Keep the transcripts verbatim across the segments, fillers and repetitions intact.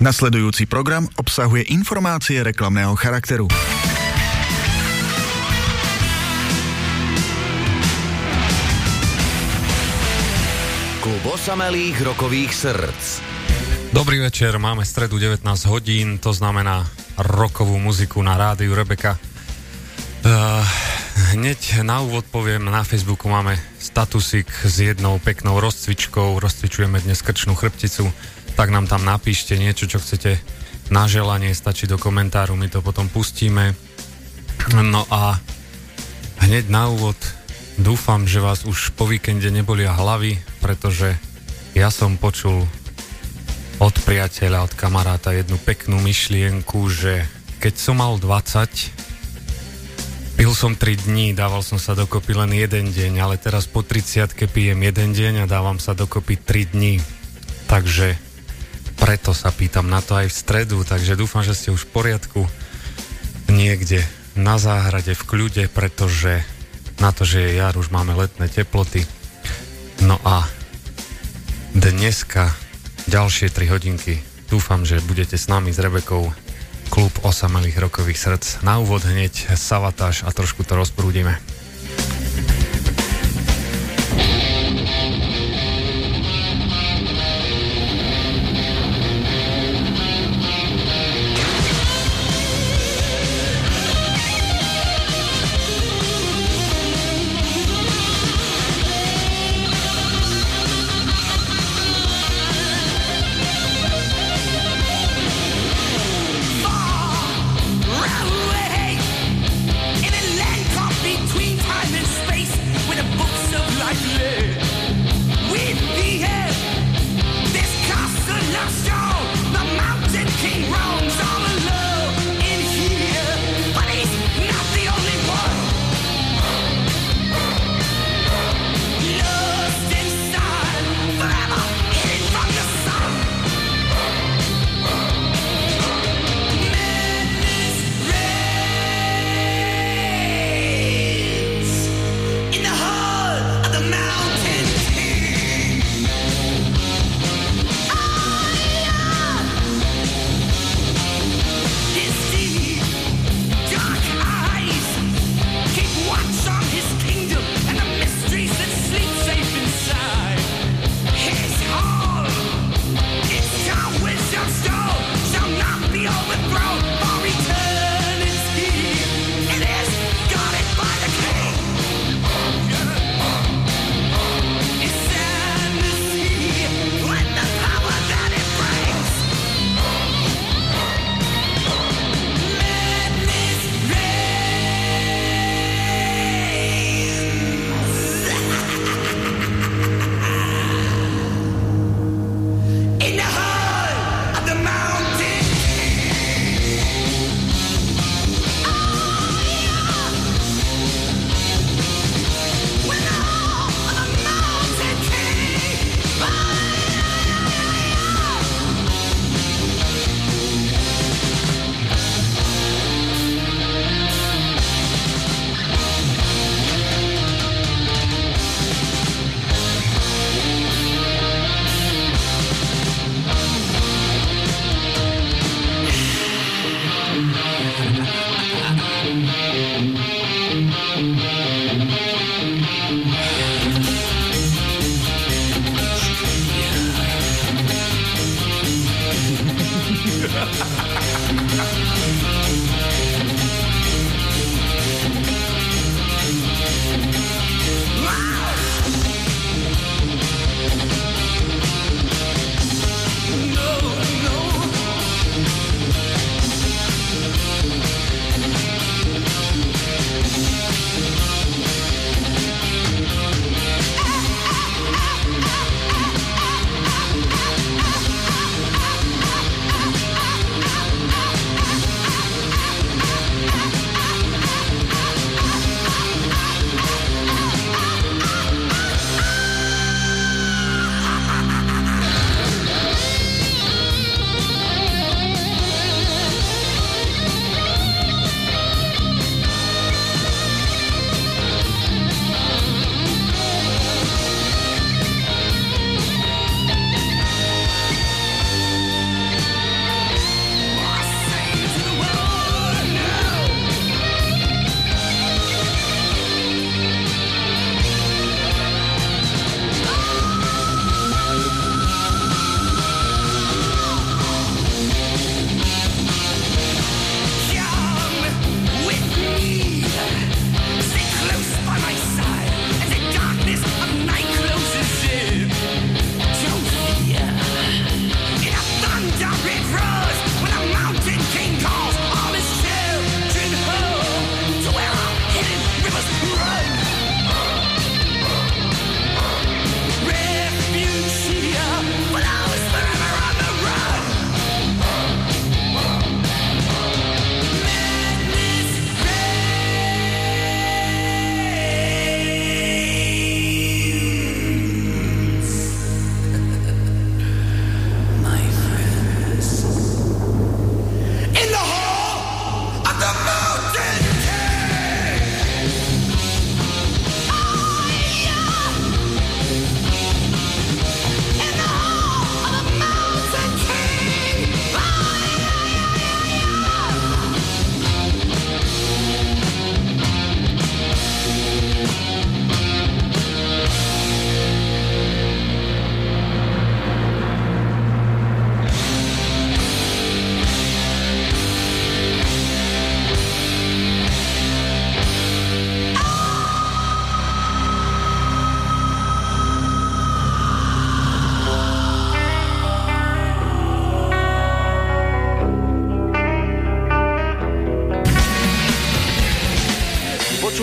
Nasledujúci program obsahuje informácie reklamného charakteru. Klub osamelých rokových srdc. Dobrý večer, máme stredu devätnásť hodín, to znamená rokovú muziku na rádiu Rebeka. Uh, hneď na úvod poviem, na Facebooku máme statusik s jednou peknou rozcvičkou, rozcvičujeme dnes krčnú chrbticu, tak nám tam napíšte niečo, čo chcete na želanie, stačí do komentáru, my to potom pustíme. No a hneď na úvod dúfam, že vás už po víkende nebolia hlavy, pretože ja som počul od priateľa, od kamaráta jednu peknú myšlienku, že keď som mal dvadsať, pil som tri dní, dával som sa dokopy len jeden deň, ale teraz po tridsiatke pijem jeden deň a dávam sa dokopy tri dní. Takže preto sa pýtam na to aj v stredu, takže dúfam, že ste už v poriadku niekde na záhrade v kľude, pretože na to, že je jar, už máme letné teploty. No a dneska ďalšie tri hodinky dúfam, že budete s nami s Rebekou. Klub osamelých rokových srdc. Na úvod hneď Savatage a trošku to rozprúdime.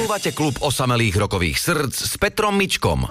Počúvate klub osamelých rokových srdc s Petrom Mičkom.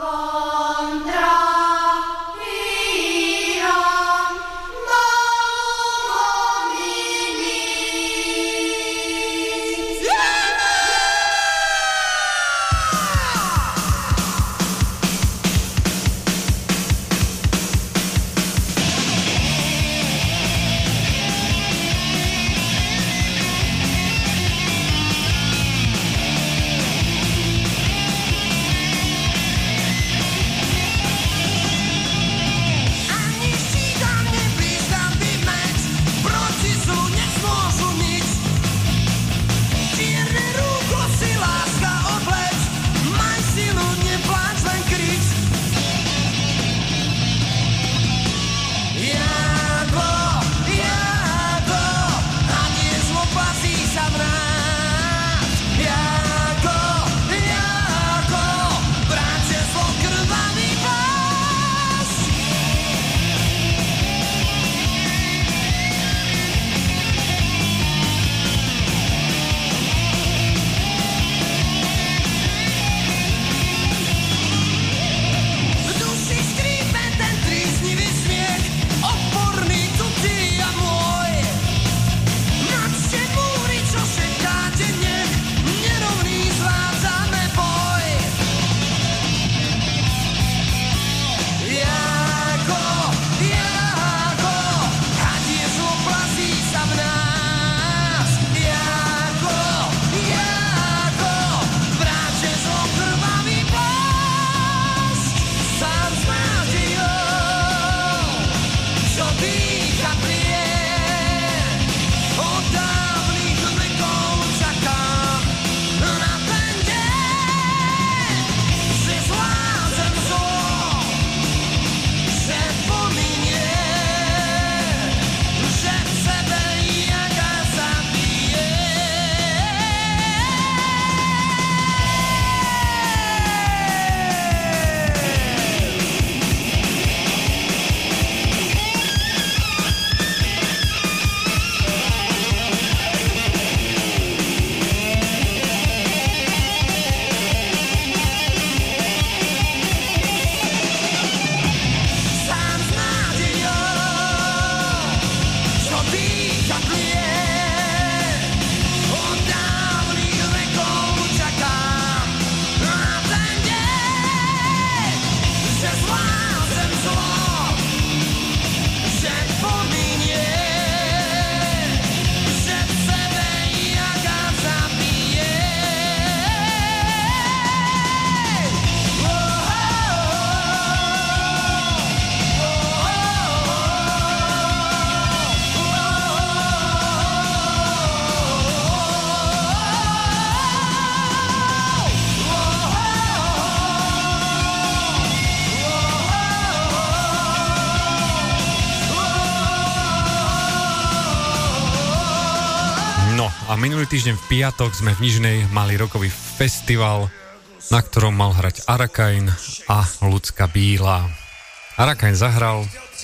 A minulý týždeň v piatok sme v Nižnej mali rokový festival, na ktorom mal hrať Arakain a Ľudská Bílá. Arakain zahral,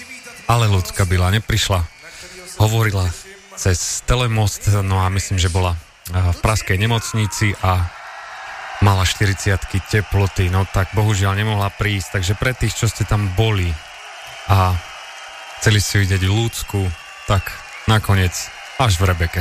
ale Ľudská Bílá neprišla. Hovorila cez telemost, no a myslím, že bola v pražskej nemocnici a mala štyridsiatky teploty, no tak bohužiaľ nemohla prísť, takže pre tých, čo ste tam boli a chceli si vidieť Ľudsku, tak nakoniec až v Rebeke.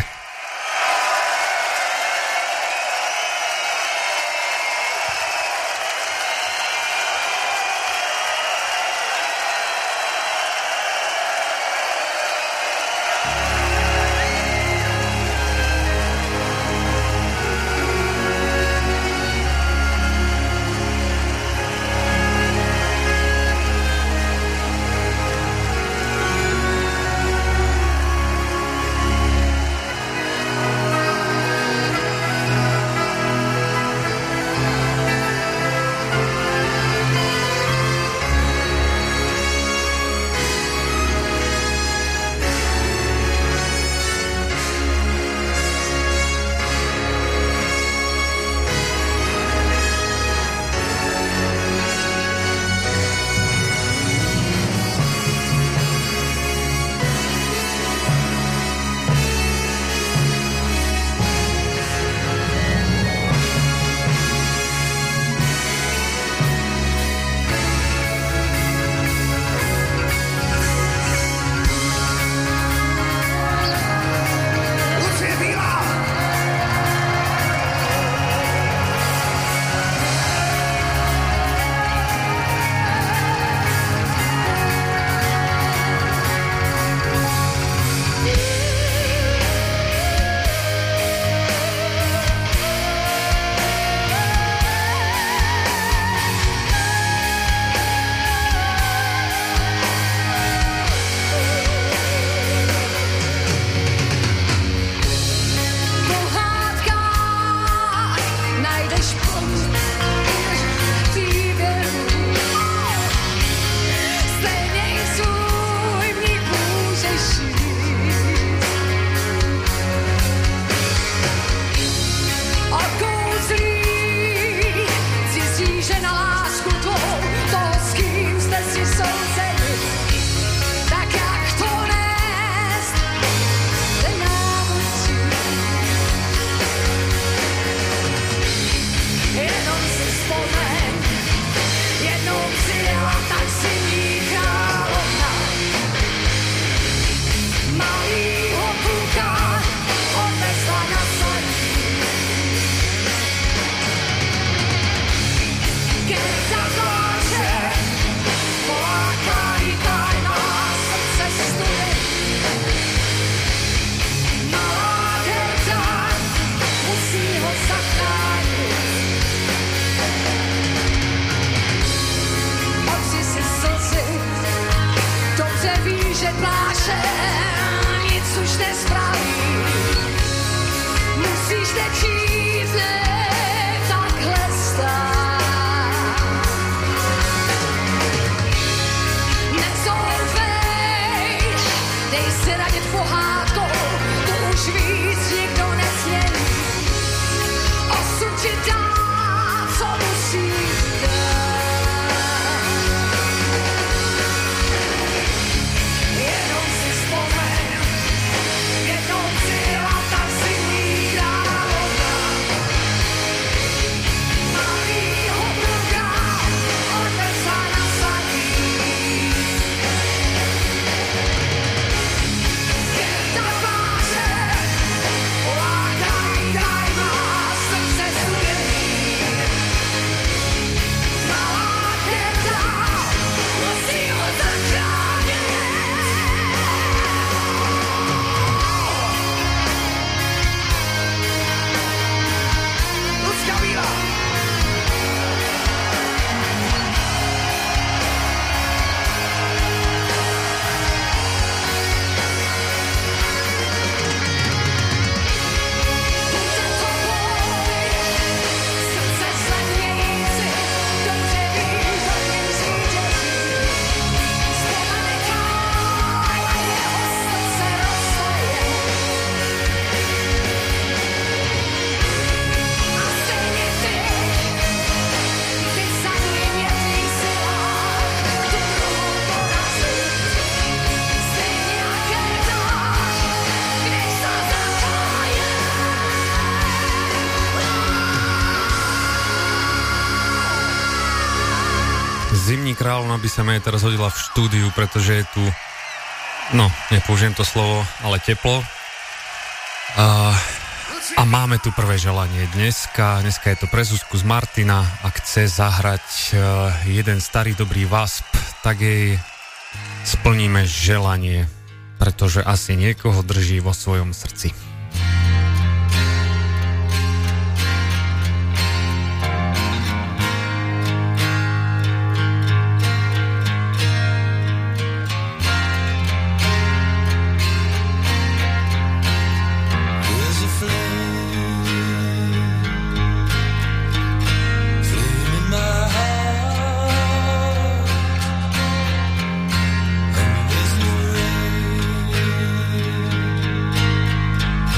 že pláče nic už nespraví. Musíš nečít, ne takhle stát. Nezoufej, dej se radit pohádkou, to už víc nikdo nesmění. Osud ti dá, co musí dát. Jenom si vzpomeň, jednou přijela tak zimní rávoda. Malýho druga odnesla na sadí. Jen tak váže, lákaj, daj má srdce studený. Malá květa musí ho zachránit. Lucka Bílá. Bude to boj, srdce zlenějící, dobře víš, že mě zvítězí. Vzpomenekaj, jeho srdce roztaje. A stejně ty, ty za ním je tvých silách, tu druhou porazit. Stejně jak létáš, když se zatáje. Zimní kráľovna by sa mi aj teraz hodila v štúdiu, pretože je tu, no, nepoužijem to slovo, ale teplo. A, a máme tu prvé želanie dneska. Dneska je to pre Zuzku z Martina. Ak chce zahrať uh, jeden starý dobrý Wasp, tak jej splníme želanie, pretože asi niekoho drží vo svojom srdci. There's a flame, flame in my heart, and there's no rain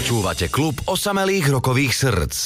Počúvate klub osamelých rokových srdc.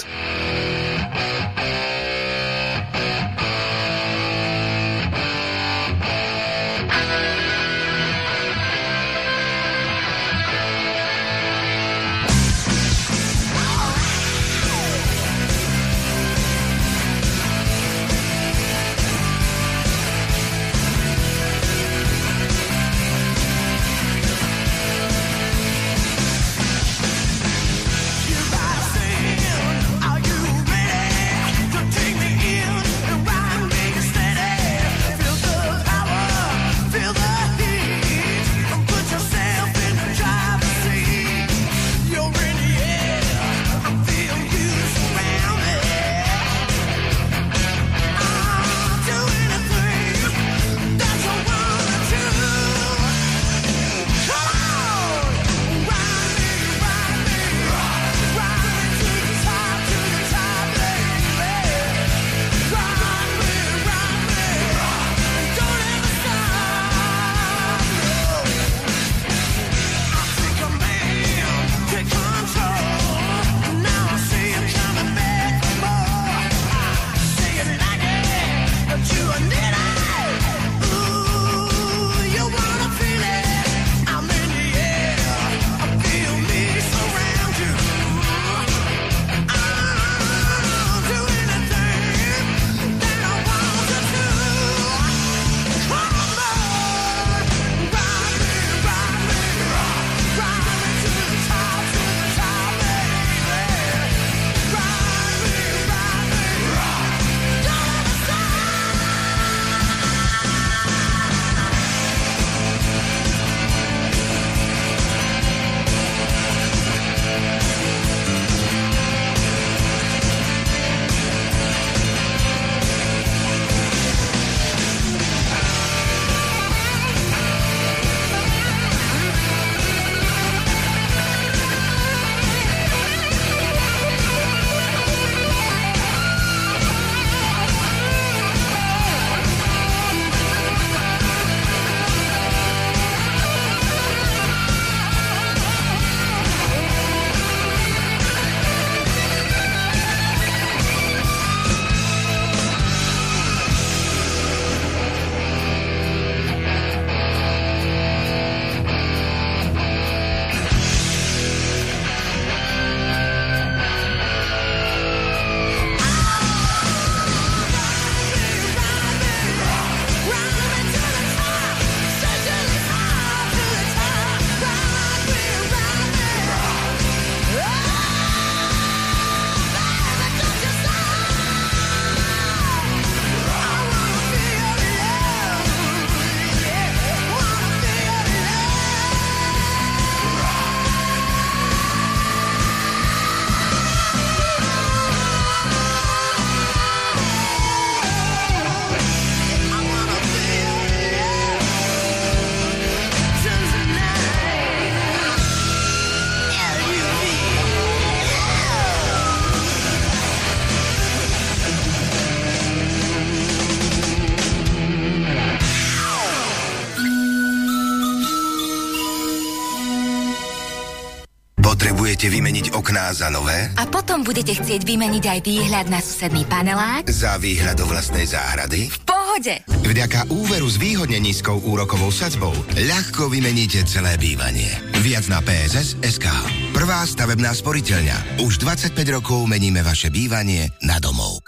Potrebujete vymeniť okná za nové? A potom budete chcieť vymeniť aj výhľad na susedný panelák? Za výhľad do vlastnej záhrady? V pohode! Vďaka úveru s výhodne nízkou úrokovou sadzbou ľahko vymeníte celé bývanie. Viac na pé es es bodka es ká. Prvá stavebná sporiteľňa. Už dvadsaťpäť rokov meníme vaše bývanie na domov.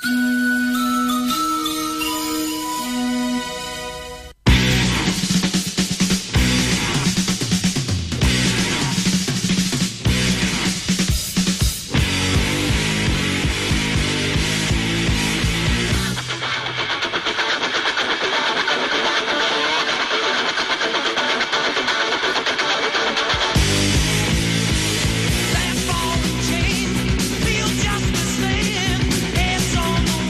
Feel just the same. It's on the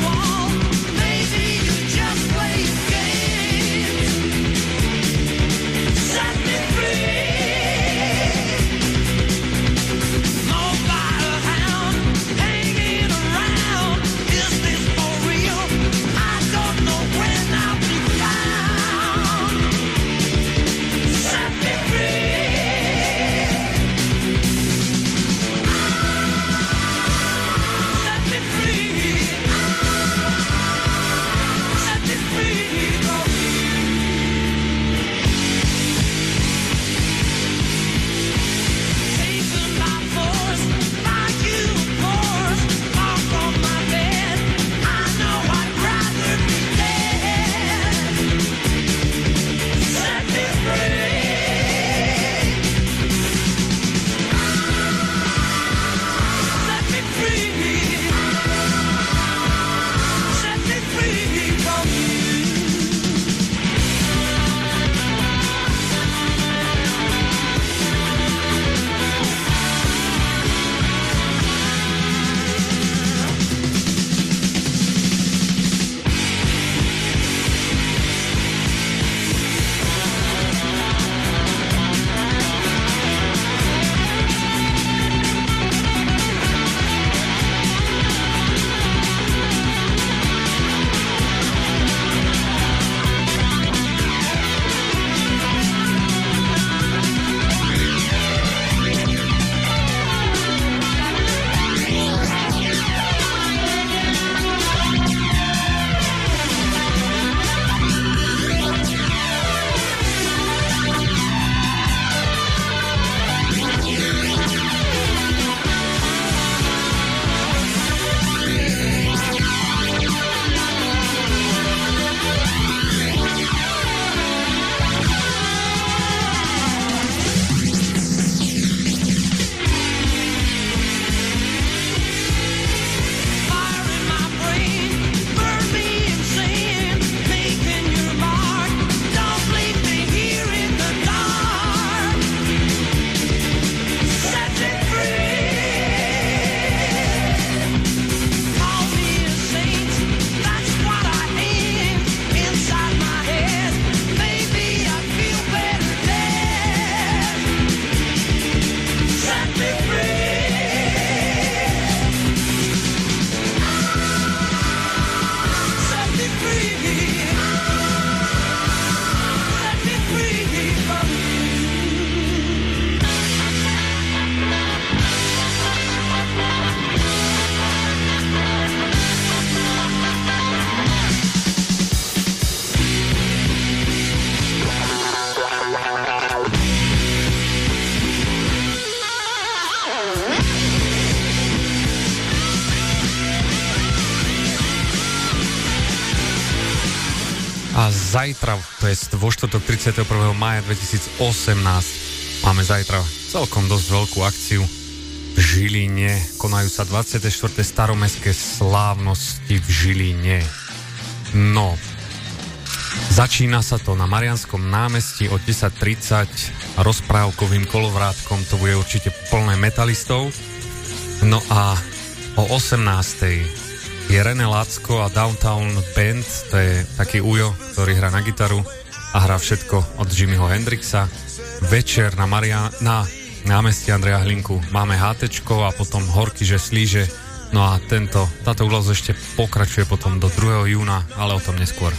zajtra, to je vo štvrtok tridsiateho prvého mája dvetisícosemnásť, máme zajtra celkom dosť veľkú akciu v Žiline. Konajú sa dvadsiate štvrté staromestské slávnosti v Žiline. No, začína sa to na Marianskom námestí od desať tridsať rozprávkovým kolovrátkom, to bude určite plné metalistov. No a o osemnástej je René Lacko a Downtown Band, to je taký ujo, ktorý hrá na gitaru a hrá všetko od Jimiho Hendrixa. Večer na, Maria, na námestí Andreja Hlinku máme hátečko a potom Horky, že slíže. No a tento, táto udalosť ešte pokračuje potom do druhého júna, ale o tom neskôr.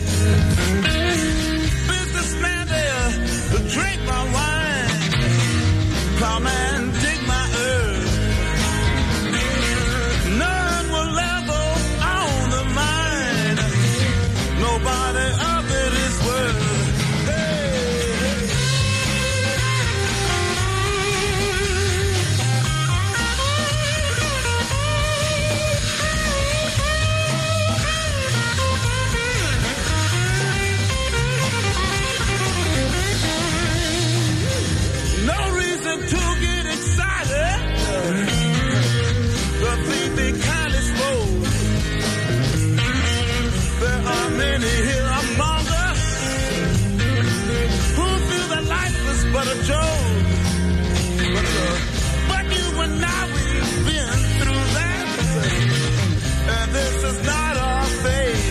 But a joke, but, uh, but you and I, we've been through that, and this is not our fate.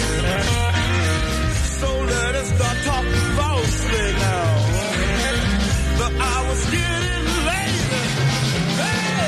So let us start talking falsely now. The hour's getting late. Hey!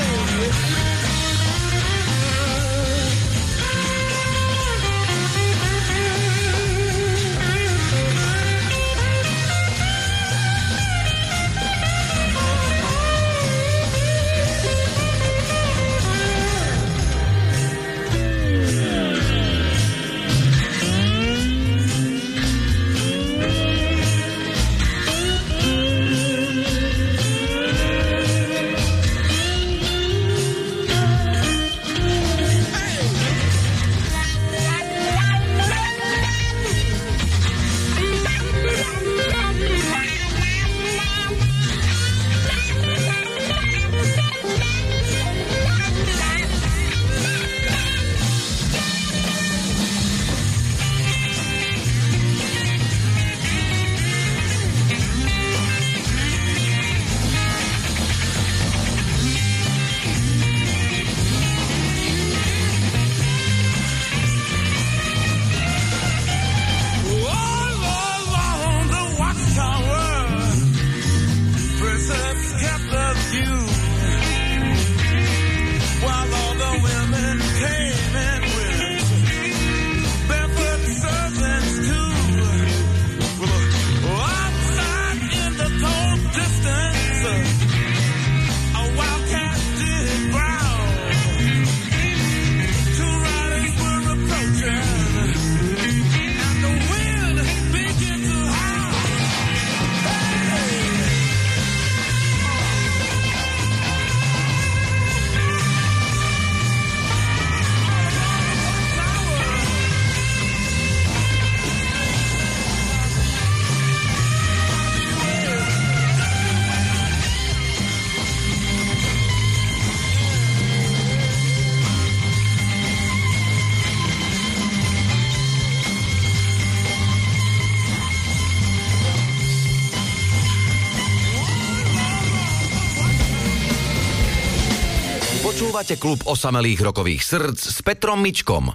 Počúvate klub osamelých rokových srdc s Petrom Mičkom.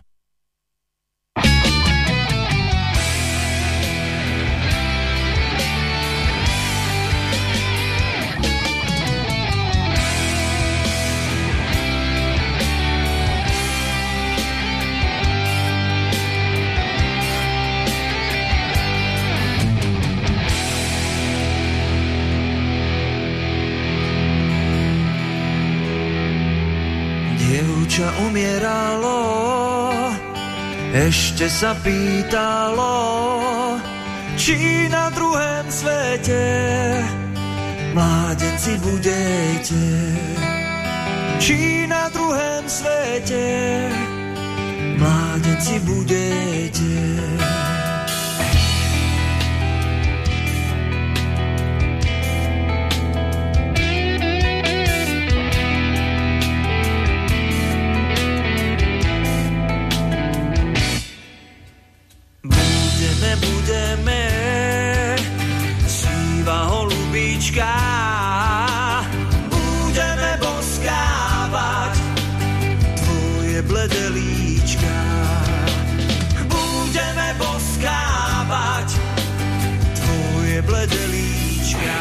Dievča umieralo, ešte sa pýtalo, či na druhém svete mládenci budete. Či na druhém svete mládenci budete. bledé líčka. Budeme boskávať tvoje bledé líčka.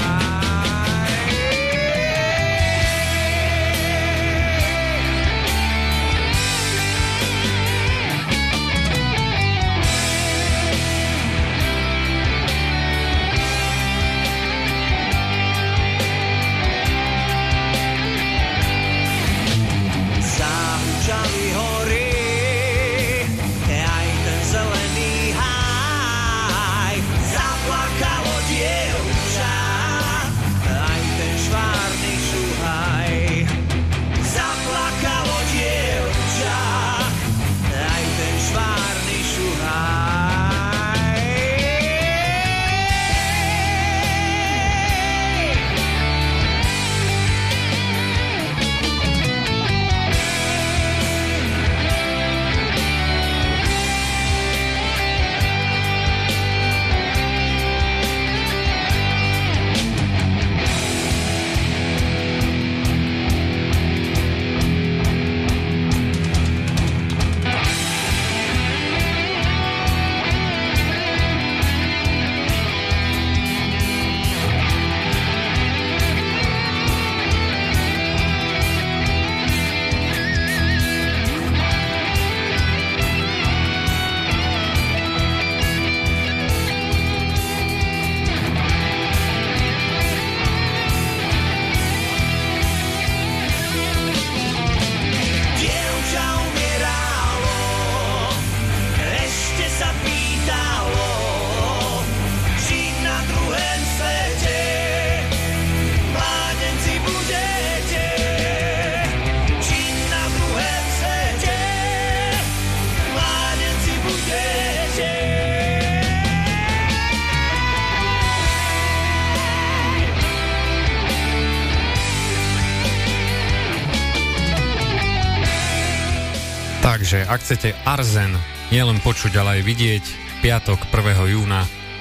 Takže ak chcete Arzen nielen počuť, ale aj vidieť, piatok prvého júna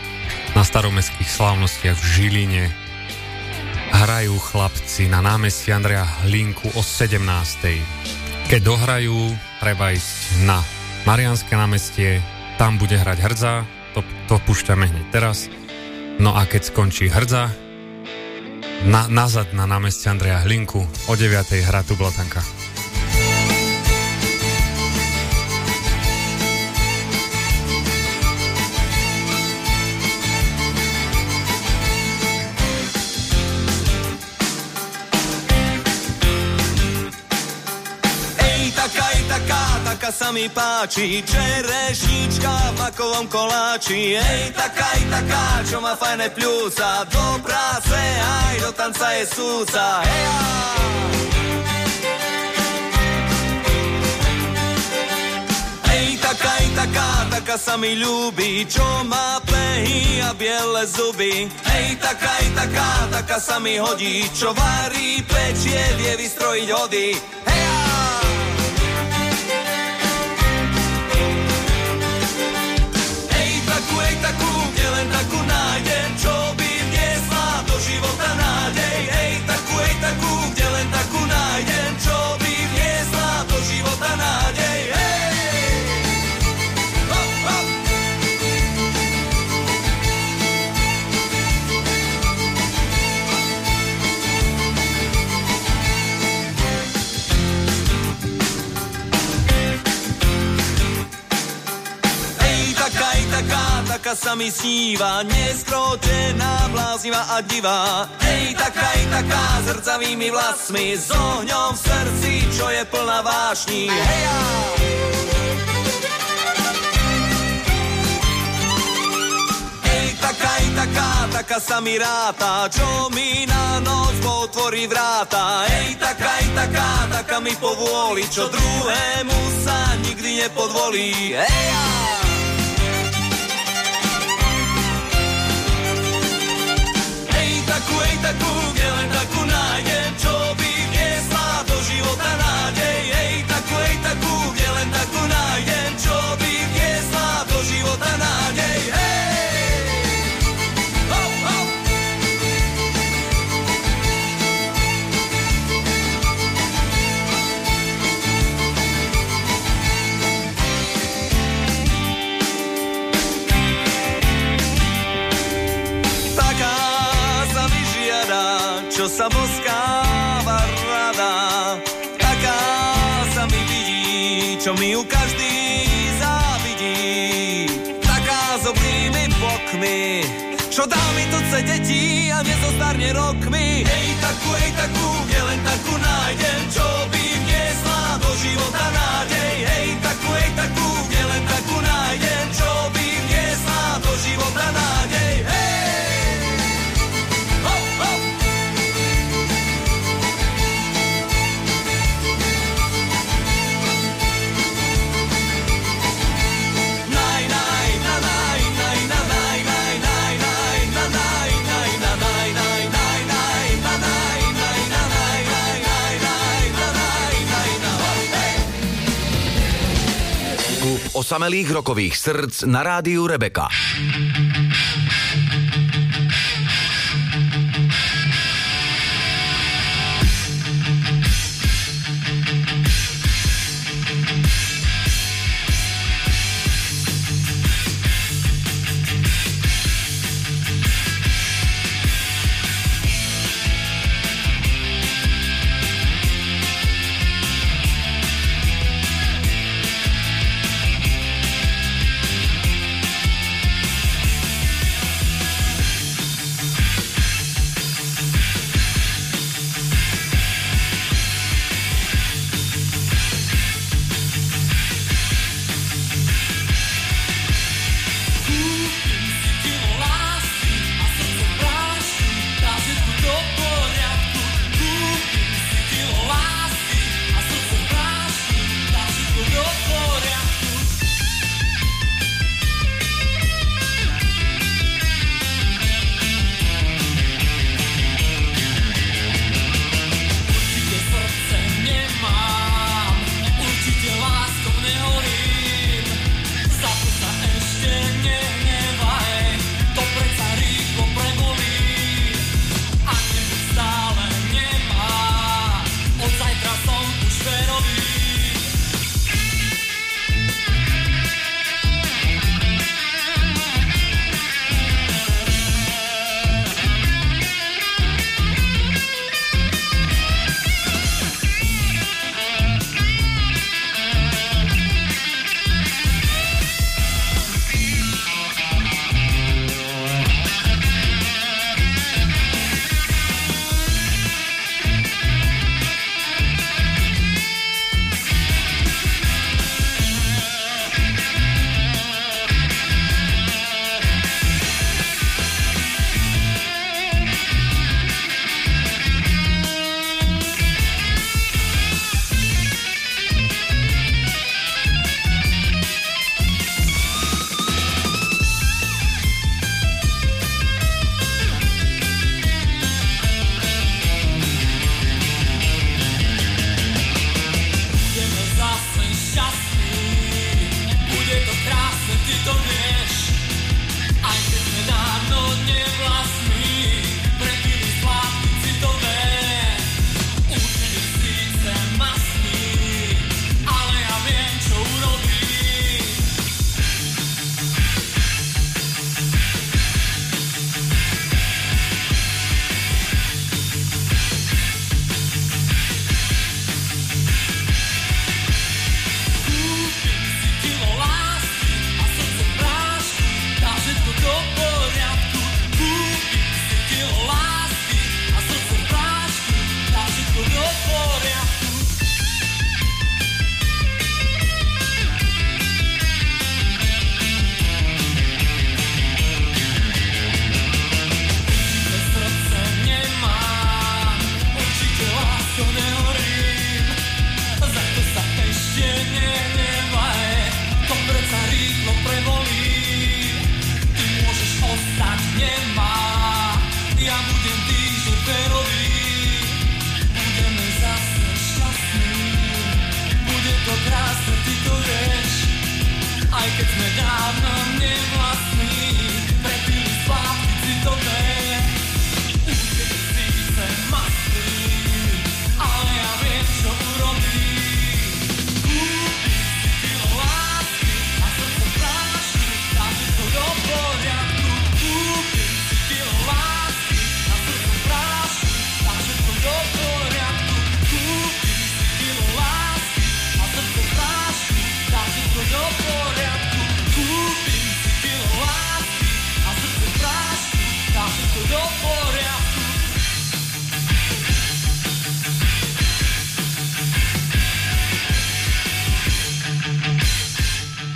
na staromestských slávnostiach v Žiline hrajú chlapci na námestí Andreja Hlinku o sedemnástej. Keď dohrajú, treba ísť na Mariánske námestie, tam bude hrať Hrdza, to, to púšťame hneď teraz. No a keď skončí Hrdza, na, nazad na námestie Andreja Hlinku o deviatej hrá tu Blatanka. Taká sa mi páči, čerešnička v makovom koláči. Ej, taká i taká, čo má fajné pľúca, do práce aj do tanca je súca. Heja! Ej, taká i taká, taká sa mi ľúbi, čo má plehy a biele zuby. Ej, taká i taká, taká sa mi hodí, čo varí, pečie, vie vystrojiť hody. Heja! Ej, takú, kde len takú nájdem, čo by vniesla do života nádej. Ej, takú, ej, takú, kde len takú nájdem, čo by vniesla do života nádej. Hej! Hop, hop! Ej, taká, ej, taká, taká sa mi sníva, neskrotená, bláznivá a divá. Ej, taká, ej, taká, s hrdzavými vlasmi, s ohňom v srdci, čo je plná vášni. Heja! Ej, taká, ej, taká, taká sa mi ráta, čo mi na noc potvorí vráta. Ej, taká, ej, taká, taká mi povôli, čo druhému sa nikdy nepodvolí. Heja! Takú, ej, takú, kde len takú nájdem, čo by vniesla do života nádej. Ej, takú, ej, takú, kde len takú nájdem, čo by vniesla do života nádej. Hej! Hop, hop! čo mi ju každý závidí. Taká s oblými bokmi, čo dá mi tuce detí a nezostarne rokmi. Hej takú, hej takú, kde len takú nájdem, čo by vniesla do života nádej. Hej takú, hej takú, kde len takú nájdem, čo by vniesla do života nádej. Hej! Hop, hop! Osamelých rokových srdc na rádiu Rebeka.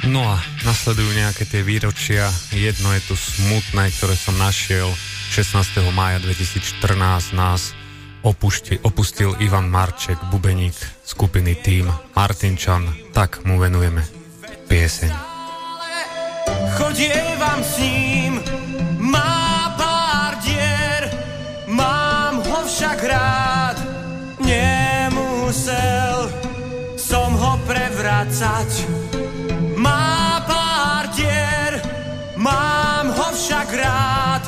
No a nasledujú nejaké tie výročia. Jedno je tu smutné, ktoré som našiel. šestnásteho mája dvetisícštrnásť nás opušti, opustil Ivan Marček, bubeník skupiny Tým Martinčan. Tak mu venujeme pieseň. Chodievam s ním, má pár dier, mám ho však rád. Nemusel som ho prevracať. Má pár dier, mám ho však rád.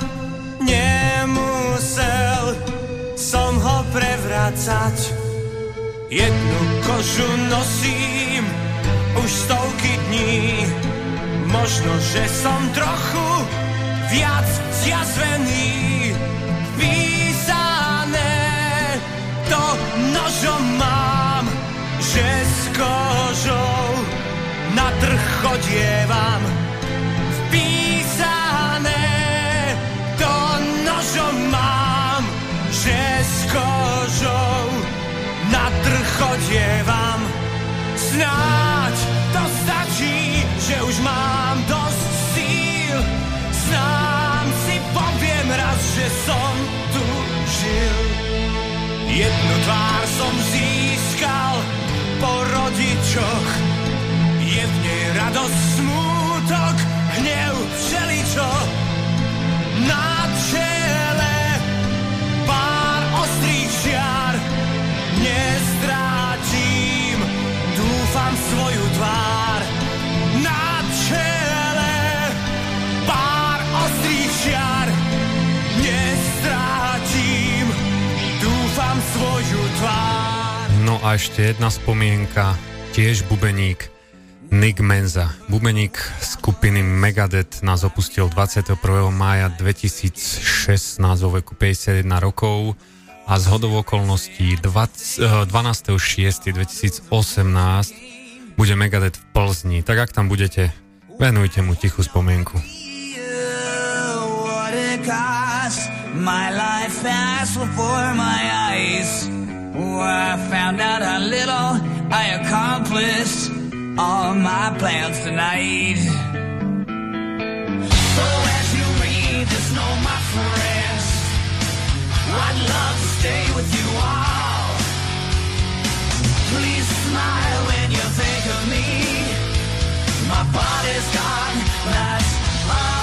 Nemusel som ho prevracať. Jednu kožu nosím už stovky dní. Možno, že som trochu viac zjazvený. Písané to nožom mám, že s kožou na trh chodievam. Vpísané to nožom mám, že s kožou na trh chodievam. Snáď to stačí, že už mám dosť síl. Sám si poviem raz, že som tu žil. Jednu tvár som získal po rodičoch. Je v nej radosť, smútok, hnev, všeličo. Na čele pár ostrých čiar. Nestrátim, dúfam, svoju tvár. Na čele pár ostrých čiar. Nestrátim, dúfam, svoju tvár. No a ešte jedna spomienka, tiež bubeník Nick Menza. Bubeník skupiny Megadeth nás opustil dvadsiateho prvého mája dvetisícšestnásť vo veku päťdesiatjeden rokov a z hodou okolností dvanásteho šiesteho dvetisícosemnásť bude Megadeth v Plzni. Tak ak tam budete, venujte mu tichú spomienku. My life passed before my eyes. Oh, I found out how little I accomplished all my plans tonight. So as you read this note, my friends, I'd love to stay with you all. Please smile when you think of me. My body's gone, that's all.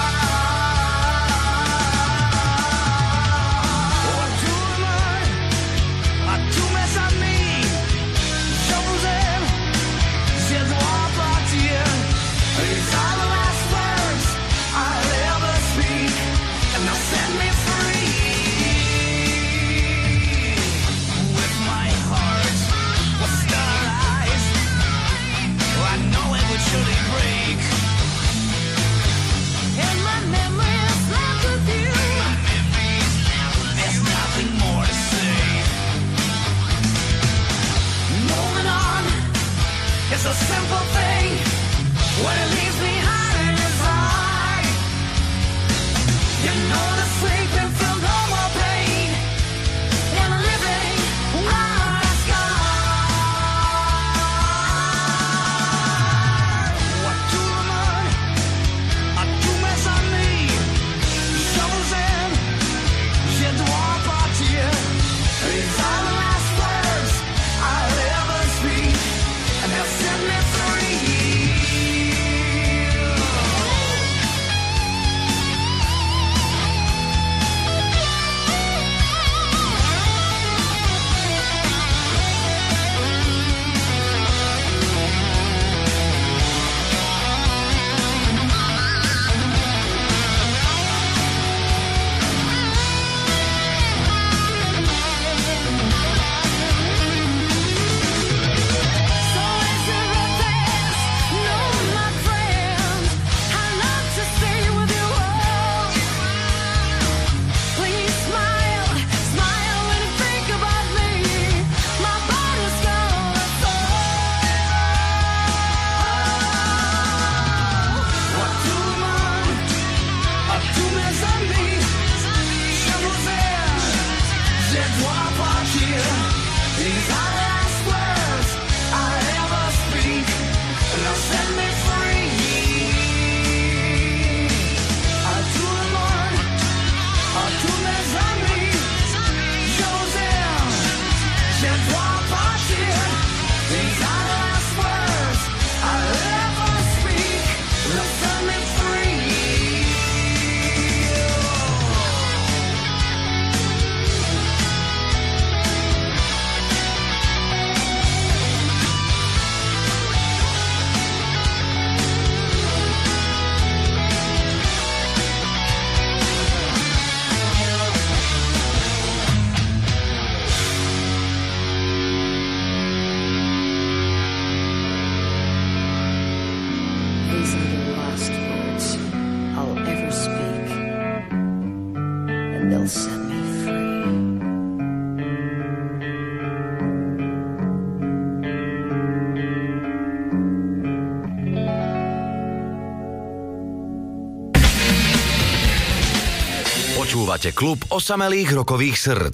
Počúvate klub osamelých rokových srdc.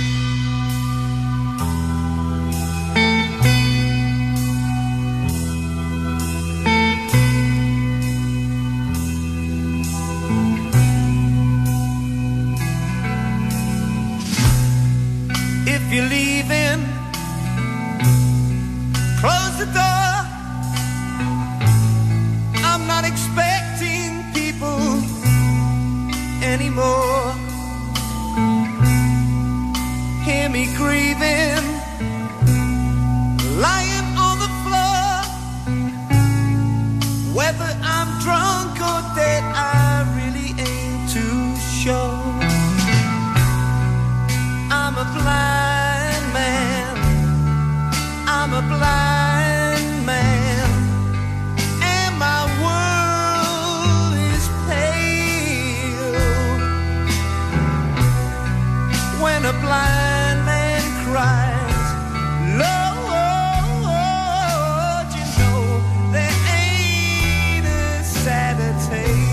If you're leaving, close the door. I'm not expecting people anymore. Hear me grieving, lying on the floor. Whether I'm drunk or dead, I really ain't too sure. I'm a blind man, I'm a blind man, and my world is pale. When a blind man cries, Lord, you know there ain't a sadder tale.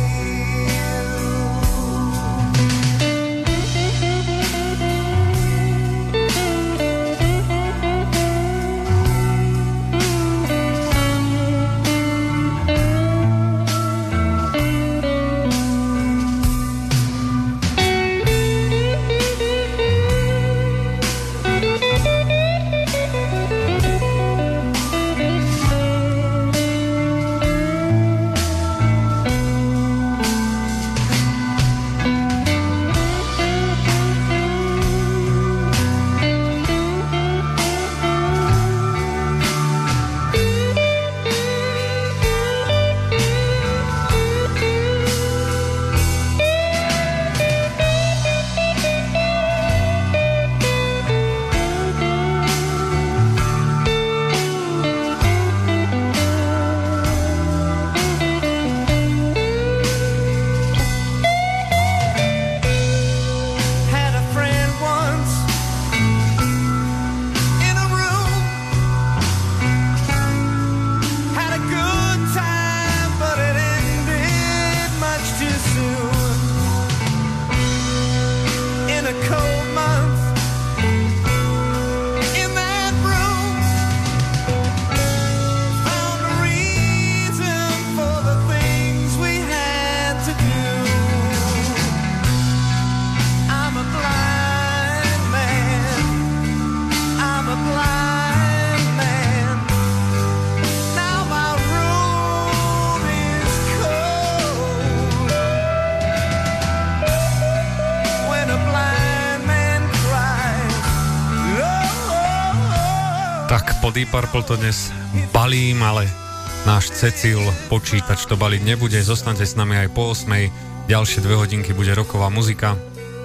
Deep Purple to dnes balím, ale náš Cecil počítač to baliť nebude. Zostaňte s nami aj po ôsmej. Ďalšie dve hodinky bude roková muzika.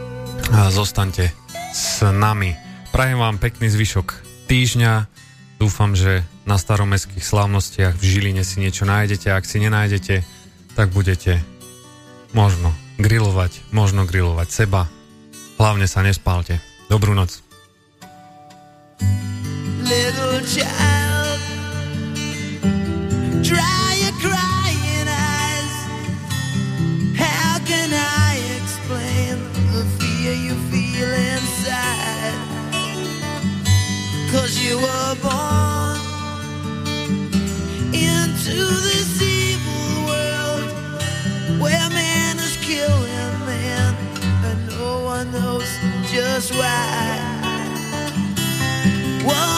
A zostaňte s nami. Prajem vám pekný zvyšok týždňa. Dúfam, že na staromestských slávnostiach v Žiline si niečo nájdete. Ak si nenájdete, tak budete možno grilovať, možno grilovať seba. Hlavne sa nespálte. Dobrú noc. Little child, dry your crying eyes. How can I explain the fear you feel inside? 'Cause you were born into this evil world where man is killing man and no one knows just why. What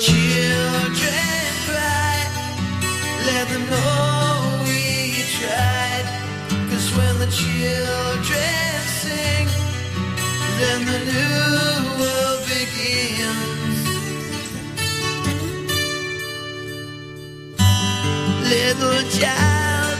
children cry, let them know we tried. 'Cause when the children sing, then the new world begins. Little child,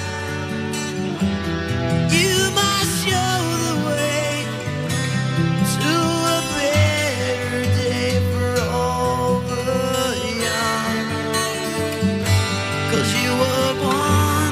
you must show the way to a better day for all the young. 'Cause you were born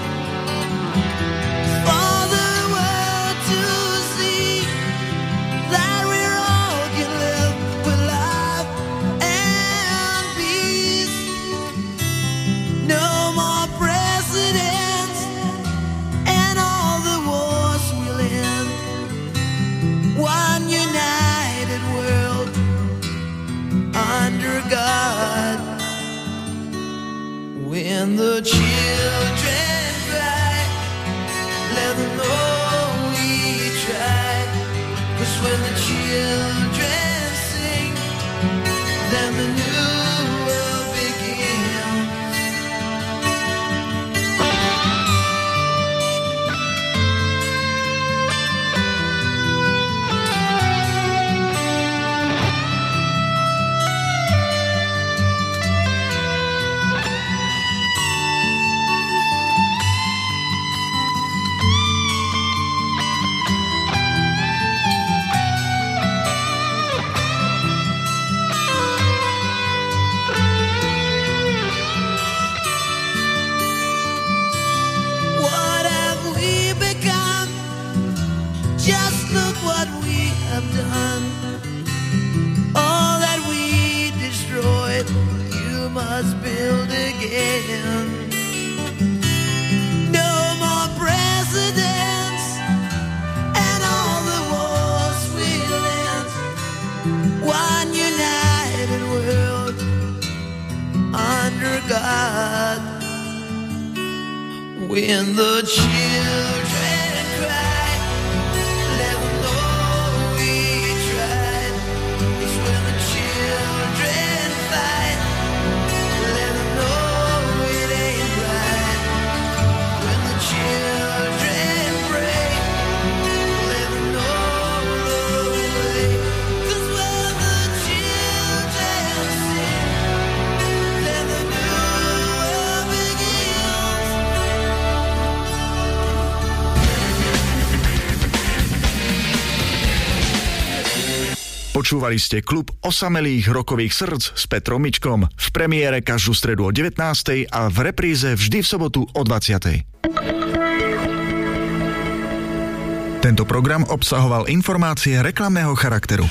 for the world to see that we all can live with love and peace. No more presidents and all the wars we'll end. One united world under God. When the children cry, let them know we tried. 'Cause when the children sing, then the new world begins. What have we become? Just look what we have done. All that we destroyed, you must build again. No more presidents and all the wars we'll end. One united world under God. When the children cry, let them know we tried. 'Cause when the children fight, let them know it ain't right. When the children pray, let them know the way. 'Cause when the children sing, then the new world begins. Počúvali ste klub osamelých rokových srdc s Petrom Mičkom v premiére každú stredu o devätnástej a v repríze vždy v sobotu o dvadsiatej. Tento program obsahoval informácie reklamného charakteru.